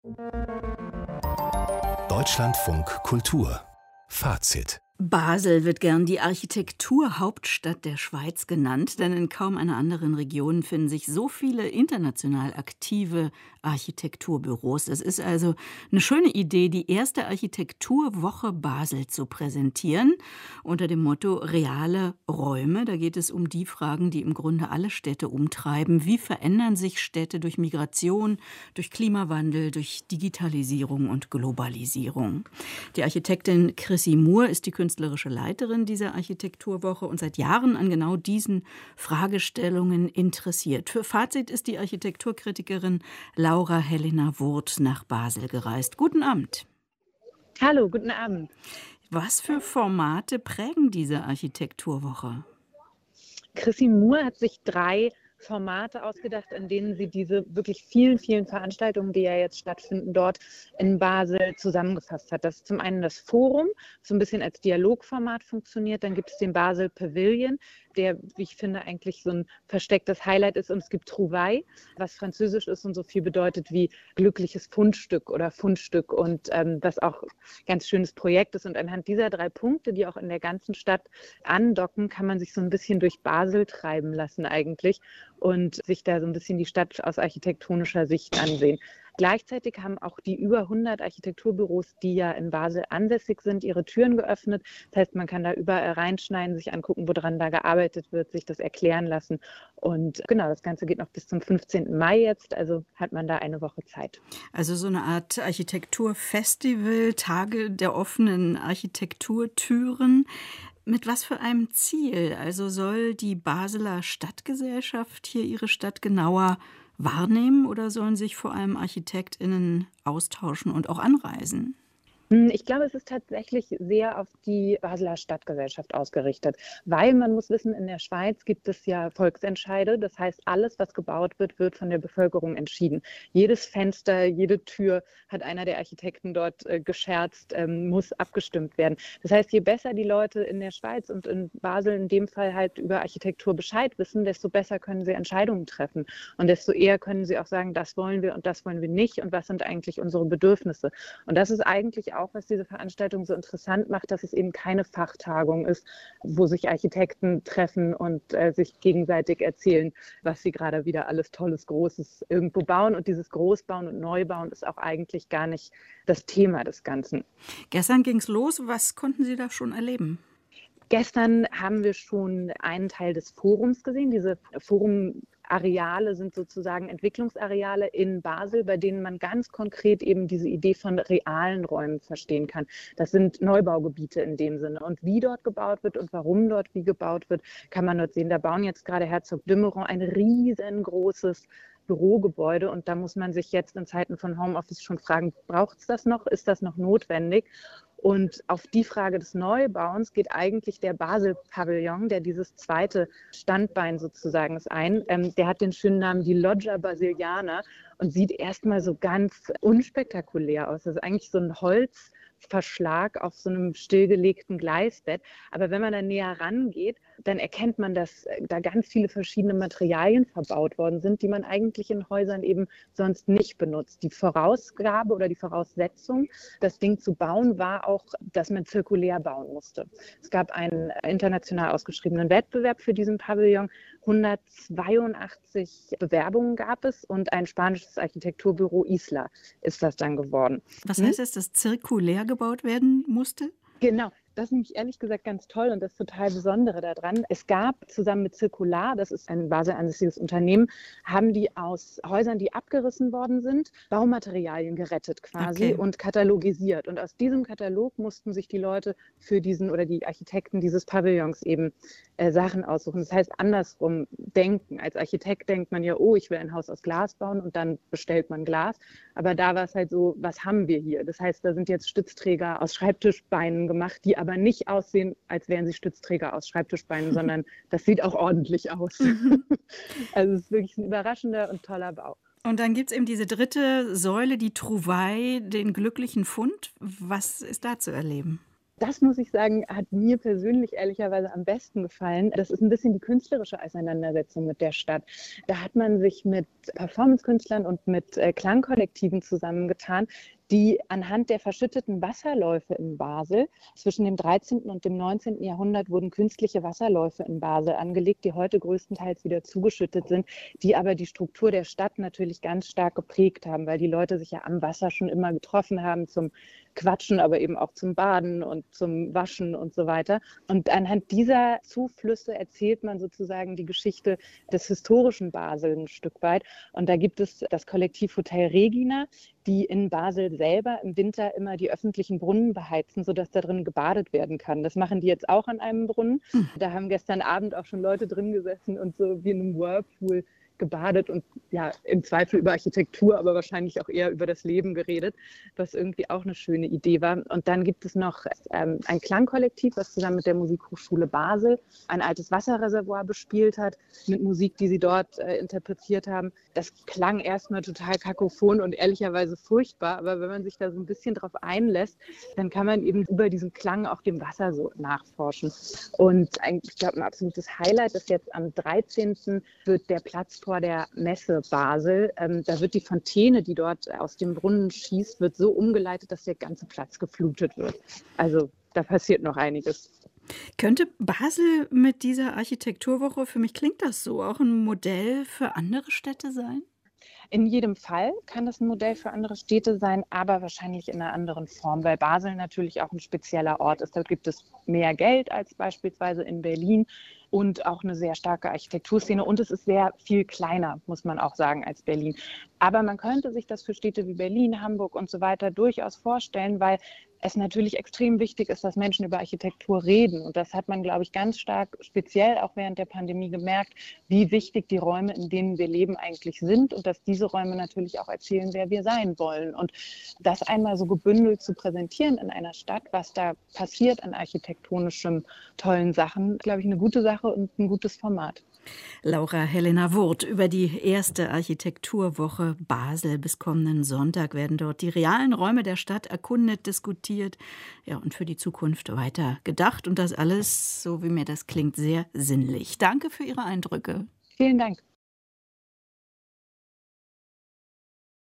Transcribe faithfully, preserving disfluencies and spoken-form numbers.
Deutschlandfunk Kultur Fazit. Basel wird gern die Architekturhauptstadt der Schweiz genannt, denn in kaum einer anderen Region finden sich so viele international aktive Architekturbüros. Es ist also eine schöne Idee, die erste Architekturwoche Basel zu präsentieren, unter dem Motto Reale Räume. Da geht es um die Fragen, die im Grunde alle Städte umtreiben. Wie verändern sich Städte durch Migration, durch Klimawandel, durch Digitalisierung und Globalisierung? Die Architektin Chrissy Moore ist die künstlerische Leiterin dieser Architekturwoche und seit Jahren an genau diesen Fragestellungen interessiert. Für Fazit ist die Architekturkritikerin Laura Helena Wurth nach Basel gereist. Guten Abend. Hallo, guten Abend. Was für Formate prägen diese Architekturwoche? Chrissy Moore hat sich drei Formate ausgedacht, in denen sie diese wirklich vielen, vielen Veranstaltungen, die ja jetzt stattfinden, dort in Basel zusammengefasst hat. Das ist zum einen das Forum, so ein bisschen als Dialogformat funktioniert. Dann gibt es den Basel Pavilion, der, wie ich finde, eigentlich so ein verstecktes Highlight ist. Und es gibt Trouvaille, was französisch ist und so viel bedeutet wie glückliches Fundstück oder Fundstück und ähm, was auch ein ganz schönes Projekt ist. Und anhand dieser drei Punkte, die auch in der ganzen Stadt andocken, kann man sich so ein bisschen durch Basel treiben lassen eigentlich und sich da so ein bisschen die Stadt aus architektonischer Sicht ansehen. Gleichzeitig haben auch die über hundert Architekturbüros, die ja in Basel ansässig sind, ihre Türen geöffnet. Das heißt, man kann da überall reinschneiden, sich angucken, woran da gearbeitet wird, sich das erklären lassen. Und genau, das Ganze geht noch bis zum fünfzehnten Mai jetzt, also hat man da eine Woche Zeit. Also so eine Art Architekturfestival, Tage der offenen Architekturtüren. Mit was für einem Ziel? Also soll die Basler Stadtgesellschaft hier ihre Stadt genauer wahrnehmen oder sollen sich vor allem ArchitektInnen austauschen und auch anreisen? Ich glaube, es ist tatsächlich sehr auf die Basler Stadtgesellschaft ausgerichtet, weil man muss wissen, in der Schweiz gibt es ja Volksentscheide. Das heißt, alles, was gebaut wird, wird von der Bevölkerung entschieden. Jedes Fenster, jede Tür, hat einer der Architekten dort äh, gescherzt, ähm, muss abgestimmt werden. Das heißt, je besser die Leute in der Schweiz und in Basel in dem Fall halt über Architektur Bescheid wissen, desto besser können sie Entscheidungen treffen. Und desto eher können sie auch sagen, das wollen wir und das wollen wir nicht und was sind eigentlich unsere Bedürfnisse. Und das ist eigentlich auch, was diese Veranstaltung so interessant macht, dass es eben keine Fachtagung ist, wo sich Architekten treffen und äh, sich gegenseitig erzählen, was sie gerade wieder alles Tolles, Großes irgendwo bauen. Und dieses Großbauen und Neubauen ist auch eigentlich gar nicht das Thema des Ganzen. Gestern ging es los. Was konnten Sie da schon erleben? Gestern haben wir schon einen Teil des Forums gesehen. Diese Forumareale sind sozusagen Entwicklungsareale in Basel, bei denen man ganz konkret eben diese Idee von realen Räumen verstehen kann. Das sind Neubaugebiete in dem Sinne. Und wie dort gebaut wird und warum dort wie gebaut wird, kann man dort sehen. Da bauen jetzt gerade Herzog Dümmeron ein riesengroßes Bürogebäude und da muss man sich jetzt in Zeiten von Homeoffice schon fragen, braucht es das noch? Ist das noch notwendig? Und auf die Frage des Neubauens geht eigentlich der Basel-Pavillon, der dieses zweite Standbein sozusagen ist, ein. Ähm, der hat den schönen Namen die Loggia Basiliana und sieht erstmal so ganz unspektakulär aus. Das ist eigentlich so ein Holzverschlag auf so einem stillgelegten Gleisbett. Aber wenn man da näher rangeht, dann erkennt man, dass da ganz viele verschiedene Materialien verbaut worden sind, die man eigentlich in Häusern eben sonst nicht benutzt. Die Vorausgabe oder die Voraussetzung, das Ding zu bauen, war auch, dass man zirkulär bauen musste. Es gab einen international ausgeschriebenen Wettbewerb für diesen Pavillon. hundertzweiundachtzig Bewerbungen gab es und ein spanisches Architekturbüro Isla ist das dann geworden. Was heißt es, dass zirkulär gebaut werden musste? Genau. Das ist nämlich ehrlich gesagt ganz toll und das total Besondere daran. Es gab zusammen mit Circular, das ist ein Basel ansässiges Unternehmen, haben die aus Häusern, die abgerissen worden sind, Baumaterialien gerettet quasi Okay. und katalogisiert. Und aus diesem Katalog mussten sich die Leute für diesen oder die Architekten dieses Pavillons eben äh, Sachen aussuchen. Das heißt, andersrum denken. Als Architekt denkt man ja, oh, ich will ein Haus aus Glas bauen und dann bestellt man Glas. Aber da war es halt so, was haben wir hier? Das heißt, da sind jetzt Stützträger aus Schreibtischbeinen gemacht, die aber nicht aussehen, als wären sie Stützträger aus Schreibtischbeinen, sondern das sieht auch ordentlich aus. Also es ist wirklich ein überraschender und toller Bau. Und dann gibt es eben diese dritte Säule, die Trouvaille, den glücklichen Fund. Was ist da zu erleben? Das muss ich sagen, hat mir persönlich ehrlicherweise am besten gefallen. Das ist ein bisschen die künstlerische Auseinandersetzung mit der Stadt. Da hat man sich mit Performance-Künstlern und mit äh, Klangkollektiven zusammengetan, die anhand der verschütteten Wasserläufe in Basel, zwischen dem dreizehnten und dem neunzehnten Jahrhundert wurden künstliche Wasserläufe in Basel angelegt, die heute größtenteils wieder zugeschüttet sind, die aber die Struktur der Stadt natürlich ganz stark geprägt haben, weil die Leute sich ja am Wasser schon immer getroffen haben zum Quatschen, aber eben auch zum Baden und zum Waschen und so weiter. Und anhand dieser Zuflüsse erzählt man sozusagen die Geschichte des historischen Basel ein Stück weit. Und da gibt es das Kollektiv Hotel Regina, die in Basel selber im Winter immer die öffentlichen Brunnen beheizen, sodass da drin gebadet werden kann. Das machen die jetzt auch an einem Brunnen. Da haben gestern Abend auch schon Leute drin gesessen und so wie in einem Whirlpool gebadet und ja, im Zweifel über Architektur, aber wahrscheinlich auch eher über das Leben geredet, was irgendwie auch eine schöne Idee war. Und dann gibt es noch ähm, ein Klangkollektiv, was zusammen mit der Musikhochschule Basel ein altes Wasserreservoir bespielt hat, mit Musik, die sie dort äh, interpretiert haben. Das klang erstmal total kakophon und ehrlicherweise furchtbar, aber wenn man sich da so ein bisschen drauf einlässt, dann kann man eben über diesen Klang auch dem Wasser so nachforschen. Und ein, ich glaube, ein absolutes Highlight ist jetzt am dreizehnten wird der Platz vor der Messe Basel. Ähm, da wird die Fontäne, die dort aus dem Brunnen schießt, wird so umgeleitet, dass der ganze Platz geflutet wird. Also da passiert noch einiges. Könnte Basel mit dieser Architekturwoche, für mich klingt das so, auch ein Modell für andere Städte sein? In jedem Fall kann das ein Modell für andere Städte sein, aber wahrscheinlich in einer anderen Form, weil Basel natürlich auch ein spezieller Ort ist. Da gibt es mehr Geld als beispielsweise in Berlin und auch eine sehr starke Architekturszene. Und es ist sehr viel kleiner, muss man auch sagen, als Berlin. Aber man könnte sich das für Städte wie Berlin, Hamburg und so weiter durchaus vorstellen, weil es natürlich extrem wichtig ist, dass Menschen über Architektur reden. Und das hat man, glaube ich, ganz stark, speziell auch während der Pandemie gemerkt, wie wichtig die Räume, in denen wir leben, eigentlich sind und dass diese Räume natürlich auch erzählen, wer wir sein wollen. Und das einmal so gebündelt zu präsentieren in einer Stadt, was da passiert an architektonischem tollen Sachen, glaube ich, eine gute Sache und ein gutes Format. Laura Helena Wurth über die erste Architekturwoche Basel. Bis kommenden Sonntag werden dort die realen Räume der Stadt erkundet, diskutiert, ja, und für die Zukunft weiter gedacht. Und das alles, so wie mir das klingt, sehr sinnlich. Danke für Ihre Eindrücke. Vielen Dank.